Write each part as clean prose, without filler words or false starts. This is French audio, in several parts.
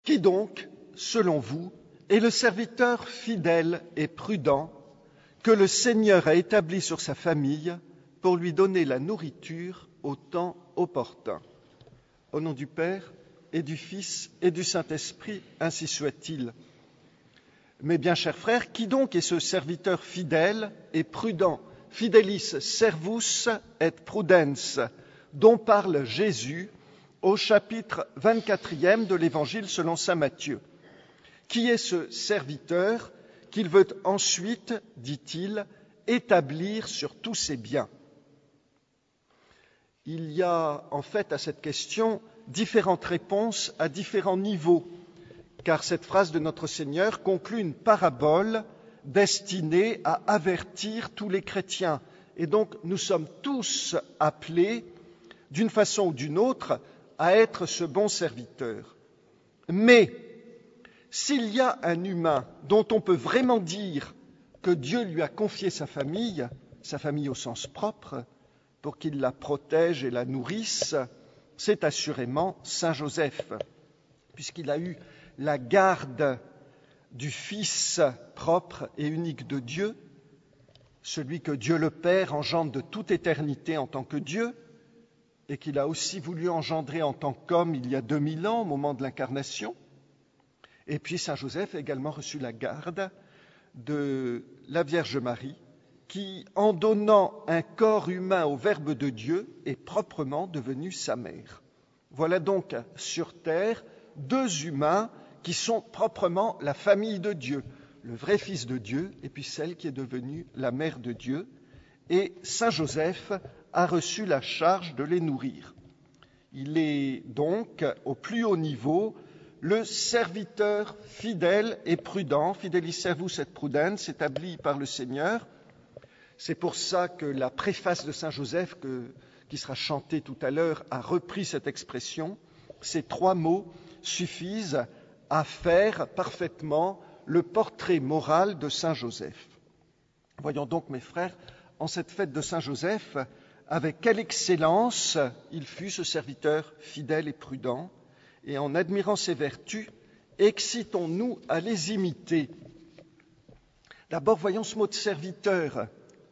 Qui donc, selon vous, est le serviteur fidèle et prudent que le Seigneur a établi sur sa famille pour lui donner la nourriture au temps opportun? Au nom du Père et du Fils et du Saint-Esprit, ainsi soit-il. Mes bien chers frères, qui donc est ce serviteur fidèle et prudent? Fidelis servus et prudens, dont parle Jésus au chapitre 24e de l'Évangile selon saint Matthieu. Qui est ce serviteur qu'il veut ensuite, dit-il, établir sur tous ses biens? Il y a en fait à cette question différentes réponses à différents niveaux, car cette phrase de notre Seigneur conclut une parabole destinée à avertir tous les chrétiens. Et donc nous sommes tous appelés, d'une façon ou d'une autre, à être ce bon serviteur. Mais s'il y a un humain dont on peut vraiment dire que Dieu lui a confié sa famille au sens propre, pour qu'il la protège et la nourrisse, c'est assurément Saint Joseph, puisqu'il a eu la garde du Fils propre et unique de Dieu, celui que Dieu le Père engendre de toute éternité en tant que Dieu, et qu'il a aussi voulu engendrer en tant qu'homme il y a 2000 ans, au moment de l'incarnation. Et puis Saint Joseph a également reçu la garde de la Vierge Marie, qui, en donnant un corps humain au Verbe de Dieu, est proprement devenue sa mère. Voilà donc sur terre deux humains qui sont proprement la famille de Dieu, le vrai Fils de Dieu, et puis celle qui est devenue la mère de Dieu. Et Saint Joseph a reçu la charge de les nourrir. Il est donc, au plus haut niveau, le serviteur fidèle et prudent, fidelis servus et prudens, établi par le Seigneur. C'est pour ça que la préface de Saint Joseph, qui sera chantée tout à l'heure, a repris cette expression. Ces trois mots suffisent à faire parfaitement le portrait moral de Saint Joseph. Voyons donc, mes frères, en cette fête de Saint Joseph, avec quelle excellence il fut ce serviteur fidèle et prudent, et en admirant ses vertus, excitons-nous à les imiter. D'abord, voyons ce mot de serviteur.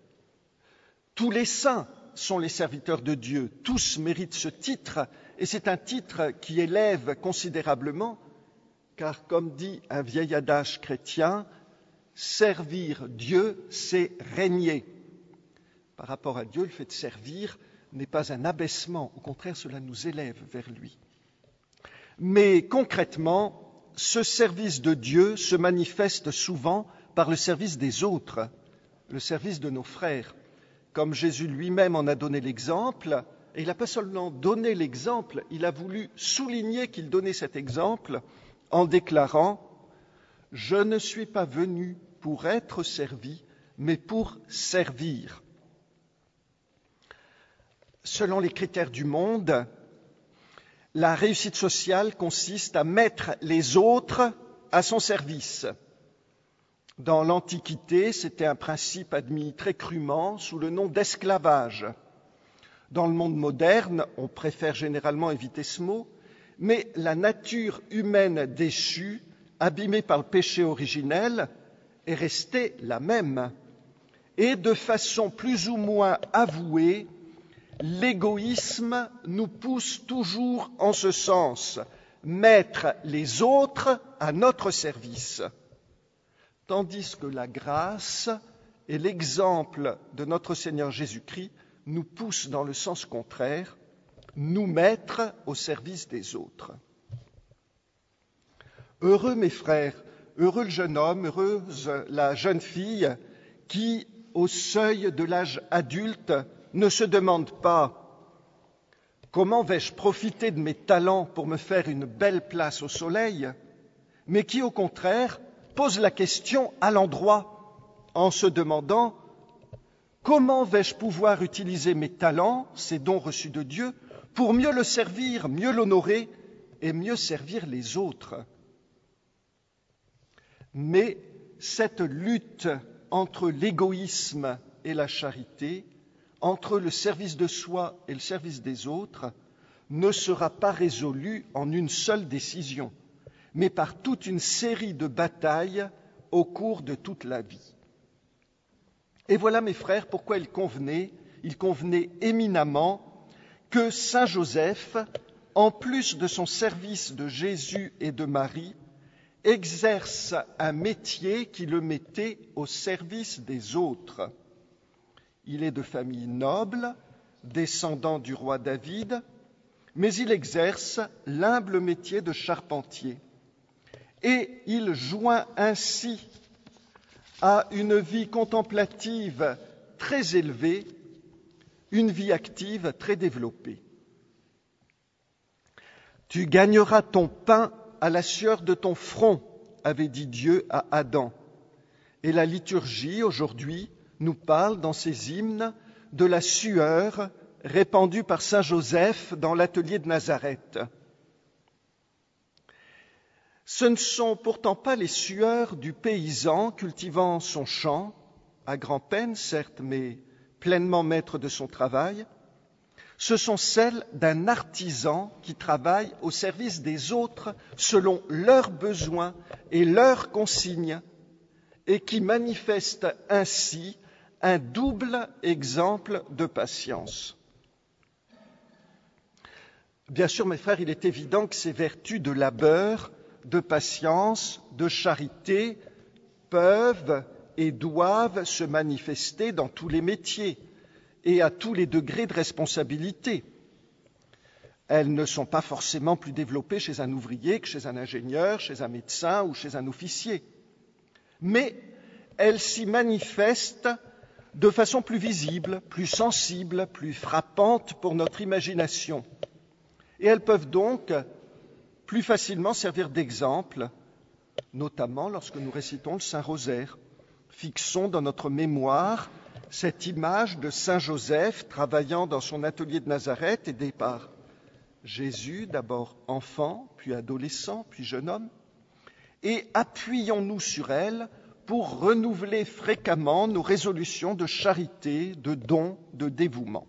Tous les saints sont les serviteurs de Dieu, tous méritent ce titre, et c'est un titre qui élève considérablement, car comme dit un vieil adage chrétien, servir Dieu, c'est régner. Par rapport à Dieu, le fait de servir n'est pas un abaissement, au contraire, cela nous élève vers lui. Mais concrètement, ce service de Dieu se manifeste souvent par le service des autres, le service de nos frères. Comme Jésus lui-même en a donné l'exemple, et il n'a pas seulement donné l'exemple, il a voulu souligner qu'il donnait cet exemple en déclarant « Je ne suis pas venu pour être servi, mais pour servir ». Selon les critères du monde, la réussite sociale consiste à mettre les autres à son service. Dans l'Antiquité, c'était un principe admis très crûment sous le nom d'esclavage. Dans le monde moderne, on préfère généralement éviter ce mot, mais la nature humaine déchue, abîmée par le péché originel, est restée la même. Et de façon plus ou moins avouée, l'égoïsme nous pousse toujours en ce sens, mettre les autres à notre service. Tandis que la grâce et l'exemple de notre Seigneur Jésus-Christ nous poussent dans le sens contraire, nous mettre au service des autres. Heureux mes frères, heureux le jeune homme, heureuse la jeune fille qui, au seuil de l'âge adulte, ne se demande pas « Comment vais-je profiter de mes talents pour me faire une belle place au soleil ?» mais qui, au contraire, pose la question à l'endroit en se demandant « Comment vais-je pouvoir utiliser mes talents, ces dons reçus de Dieu, pour mieux le servir, mieux l'honorer et mieux servir les autres ?» Mais cette lutte entre l'égoïsme et la charité, entre le service de soi et le service des autres, ne sera pas résolue en une seule décision. mais par toute une série de batailles au cours de toute la vie. Et voilà, mes frères, pourquoi il convenait éminemment que Saint Joseph, en plus de son service de Jésus et de Marie, exerce un métier qui le mettait au service des autres. Il est de famille noble, descendant du roi David, mais il exerce l'humble métier de charpentier. Et il joint ainsi à une vie contemplative très élevée, une vie active très développée. « Tu gagneras ton pain à la sueur de ton front », avait dit Dieu à Adam. Et la liturgie, aujourd'hui, nous parle dans ses hymnes de la sueur répandue par saint Joseph dans l'atelier de Nazareth. Ce ne sont pourtant pas les sueurs du paysan cultivant son champ, à grand-peine certes, mais pleinement maître de son travail. Ce sont celles d'un artisan qui travaille au service des autres selon leurs besoins et leurs consignes et qui manifeste ainsi un double exemple de patience. Bien sûr, mes frères, il est évident que ces vertus de labeur, de patience, de charité peuvent et doivent se manifester dans tous les métiers et à tous les degrés de responsabilité. Elles ne sont pas forcément plus développées chez un ouvrier que chez un ingénieur, chez un médecin ou chez un officier. Mais elles s'y manifestent de façon plus visible, plus sensible, plus frappante pour notre imagination. Et elles peuvent donc plus facilement servir d'exemple, notamment lorsque nous récitons le Saint-Rosaire. Fixons dans notre mémoire cette image de Saint Joseph travaillant dans son atelier de Nazareth, aidé par Jésus, d'abord enfant, puis adolescent, puis jeune homme, et appuyons-nous sur elle pour renouveler fréquemment nos résolutions de charité, de don, de dévouement.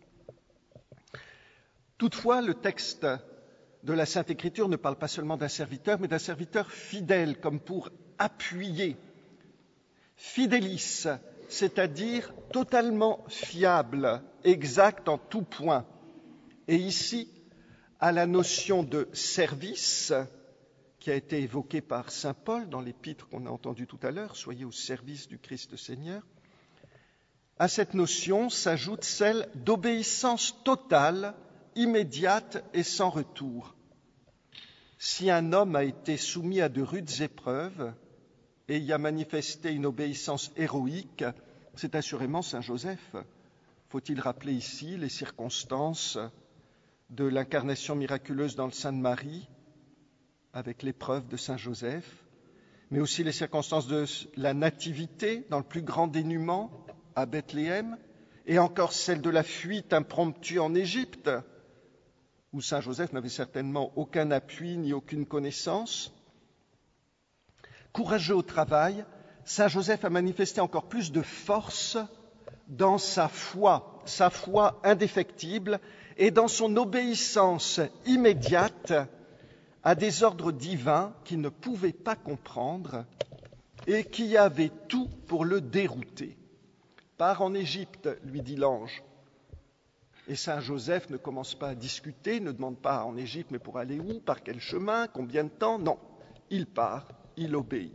Toutefois, le texte de la Sainte Écriture ne parle pas seulement d'un serviteur, mais d'un serviteur fidèle, comme pour appuyer. Fidelis, c'est-à-dire totalement fiable, exact en tout point. Et ici, à la notion de service, qui a été évoquée par saint Paul dans l'épître qu'on a entendu tout à l'heure, « Soyez au service du Christ Seigneur », à cette notion s'ajoute celle d'obéissance totale, immédiate et sans retour. Si un homme a été soumis à de rudes épreuves et y a manifesté une obéissance héroïque, c'est assurément saint Joseph. Faut-il rappeler ici les circonstances de l'incarnation miraculeuse dans le sein de Marie, avec l'épreuve de saint Joseph, mais aussi les circonstances de la nativité dans le plus grand dénuement à Bethléem, et encore celle de la fuite impromptue en Égypte, où saint Joseph n'avait certainement aucun appui ni aucune connaissance. Courageux au travail, saint Joseph a manifesté encore plus de force dans sa foi indéfectible et dans son obéissance immédiate à des ordres divins qu'il ne pouvait pas comprendre et qui avaient tout pour le dérouter. « Pars en Égypte », lui dit l'ange. Et saint Joseph ne commence pas à discuter, ne demande pas en Égypte, mais pour aller où, par quel chemin, combien de temps? Non, il part, il obéit.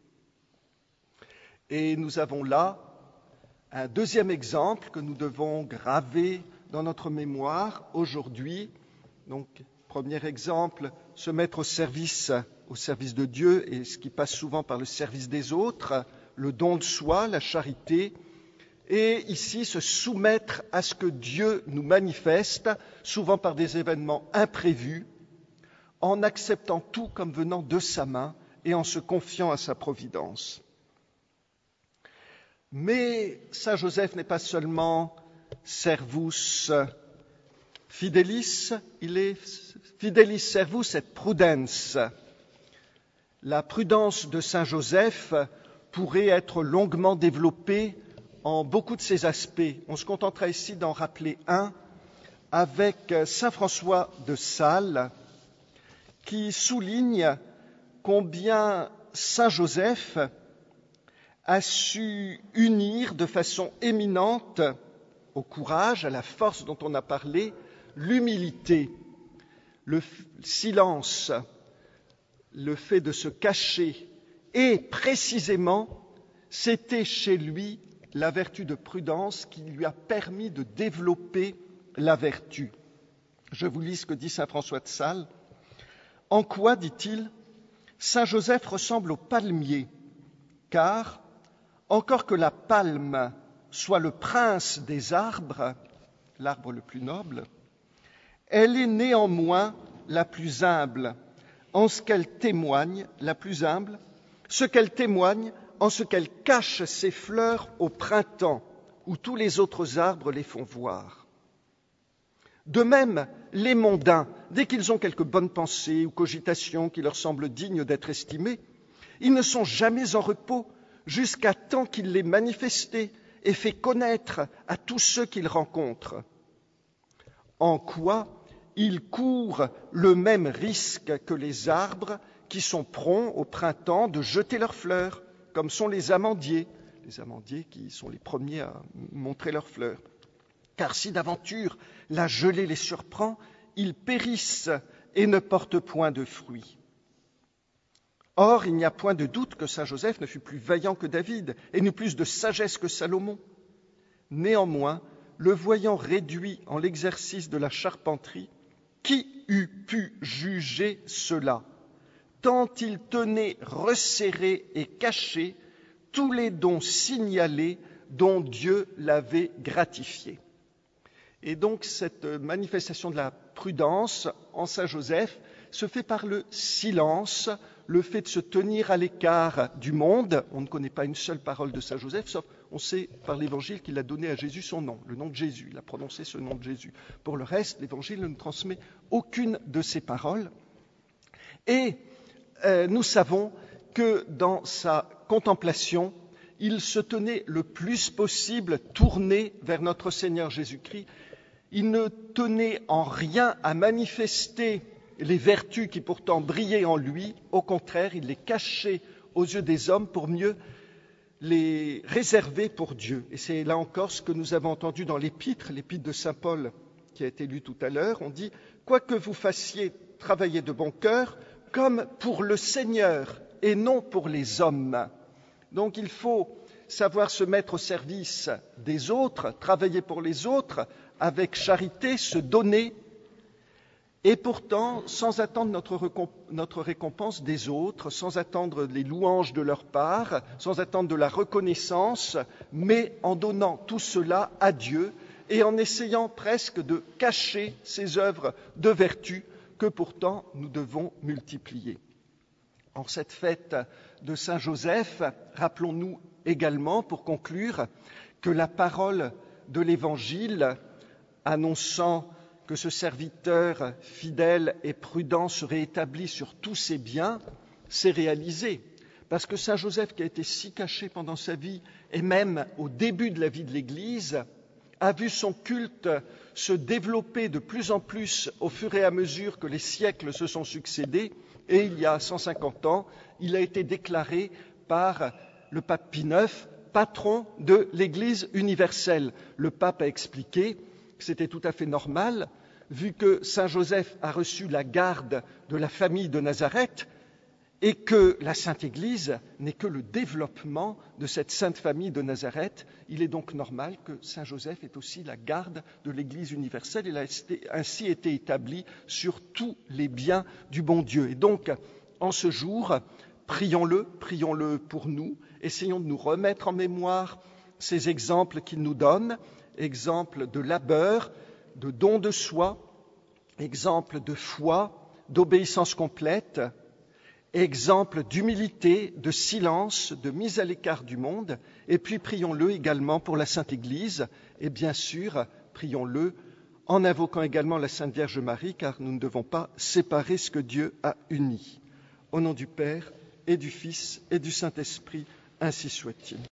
Et nous avons là un deuxième exemple que nous devons graver dans notre mémoire aujourd'hui. Donc, premier exemple, se mettre au service de Dieu, et ce qui passe souvent par le service des autres, le don de soi, la charité, et ici se soumettre à ce que Dieu nous manifeste, souvent par des événements imprévus, en acceptant tout comme venant de sa main et en se confiant à sa providence. Mais saint Joseph n'est pas seulement servus fidelis, il est fidelis servus et prudens. La prudence de saint Joseph pourrait être longuement développée en beaucoup de ses aspects. On se contentera ici d'en rappeler un avec saint François de Sales, qui souligne combien Saint Joseph a su unir de façon éminente au courage, à la force dont on a parlé, l'humilité, le silence, le fait de se cacher, et précisément, c'était chez lui la vertu de prudence qui lui a permis de développer la vertu. Je vous lis ce que dit saint François de Sales. « En quoi, dit-il, saint Joseph ressemble au palmier, car, encore que la palme soit le prince des arbres, l'arbre le plus noble, elle est néanmoins la plus humble, en ce qu'elle témoigne, la plus humble, ce qu'elle témoigne en ce qu'elle cache ses fleurs au printemps, où tous les autres arbres les font voir. De même, les mondains, dès qu'ils ont quelques bonnes pensées ou cogitations qui leur semblent dignes d'être estimées, ils ne sont jamais en repos jusqu'à temps qu'il les manifesté et fait connaître à tous ceux qu'ils rencontrent. En quoi ils courent le même risque que les arbres qui sont prompts au printemps de jeter leurs fleurs, comme sont les amandiers qui sont les premiers à montrer leurs fleurs. Car si d'aventure la gelée les surprend, ils périssent et ne portent point de fruits. Or, il n'y a point de doute que saint Joseph ne fut plus vaillant que David et n'eut plus de sagesse que Salomon. Néanmoins, le voyant réduit en l'exercice de la charpenterie, qui eût pu juger cela, tant il tenait resserrés et cachés tous les dons signalés dont Dieu l'avait gratifié. Et donc cette manifestation de la prudence en saint Joseph se fait par le silence, le fait de se tenir à l'écart du monde. On ne connaît pas une seule parole de saint Joseph, sauf on sait par l'Évangile qu'il a donné à Jésus son nom, le nom de Jésus. Il a prononcé ce nom de Jésus. Pour le reste, l'Évangile ne nous transmet aucune de ces paroles. Et nous savons que dans sa contemplation, il se tenait le plus possible tourné vers notre Seigneur Jésus-Christ. Il ne tenait en rien à manifester les vertus qui pourtant brillaient en lui. Au contraire, il les cachait aux yeux des hommes pour mieux les réserver pour Dieu. Et c'est là encore ce que nous avons entendu dans l'épître de saint Paul qui a été lu tout à l'heure. On dit « Quoi que vous fassiez, travaillez de bon cœur, comme pour le Seigneur et non pour les hommes. » Donc il faut savoir se mettre au service des autres, travailler pour les autres, avec charité, se donner, et pourtant sans attendre notre récompense des autres, sans attendre les louanges de leur part, sans attendre de la reconnaissance, mais en donnant tout cela à Dieu et en essayant presque de cacher ces œuvres de vertu que pourtant nous devons multiplier. En cette fête de Saint Joseph, rappelons-nous également, pour conclure, que la parole de l'Évangile annonçant que ce serviteur fidèle et prudent serait établi sur tous ses biens, s'est réalisée. Parce que Saint Joseph, qui a été si caché pendant sa vie, et même au début de la vie de l'Église, a vu son culte se développer de plus en plus au fur et à mesure que les siècles se sont succédés. Et il y a 150 ans, il a été déclaré par le pape Pie IX patron de l'Église universelle. Le pape a expliqué que c'était tout à fait normal, vu que Saint Joseph a reçu la garde de la famille de Nazareth et que la Sainte Église n'est que le développement de cette sainte famille de Nazareth. Il est donc normal que Saint Joseph ait aussi la garde de l'Église universelle. Il a ainsi été établi sur tous les biens du bon Dieu. Et donc, en ce jour, prions-le pour nous, essayons de nous remettre en mémoire ces exemples qu'il nous donne, exemples de labeur, de don de soi, exemples de foi, d'obéissance complète, exemple d'humilité, de silence, de mise à l'écart du monde, et puis prions-le également pour la Sainte Église, et bien sûr, prions-le en invoquant également la Sainte Vierge Marie, car nous ne devons pas séparer ce que Dieu a uni. Au nom du Père, et du Fils, et du Saint-Esprit, ainsi soit-il.